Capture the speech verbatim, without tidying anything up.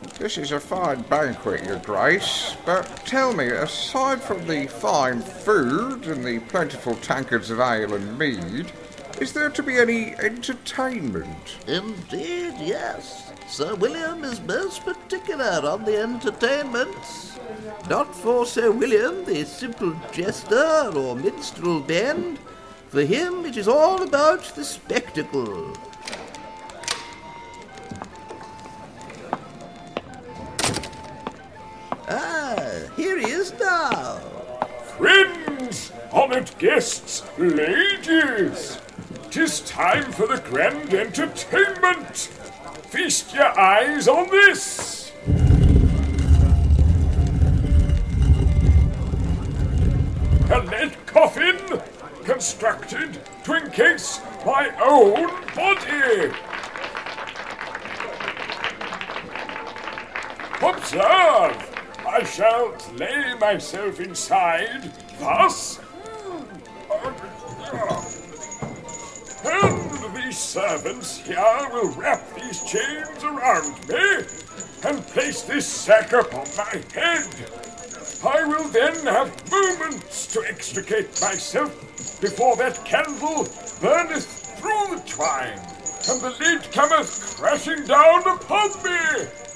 This is a fine banquet, your grace, but tell me, aside from the fine food and the plentiful tankards of ale and mead, is there to be any entertainment? Indeed, yes. Sir William is most particular on the entertainments. Not for Sir William, the simple jester or minstrel band. For him, it is all about the spectacle. Ah, here he is now. Friends, honoured guests, ladies, 'tis time for the grand entertainment. Feast your eyes on this. A lead coffin constructed to encase my own body. Observe, I shall lay myself inside thus, and these servants here will wrap these chains around me and place this sack upon my head. I will then have moments to extricate myself before that candle burneth through the twine, and the lid cometh crashing down upon me.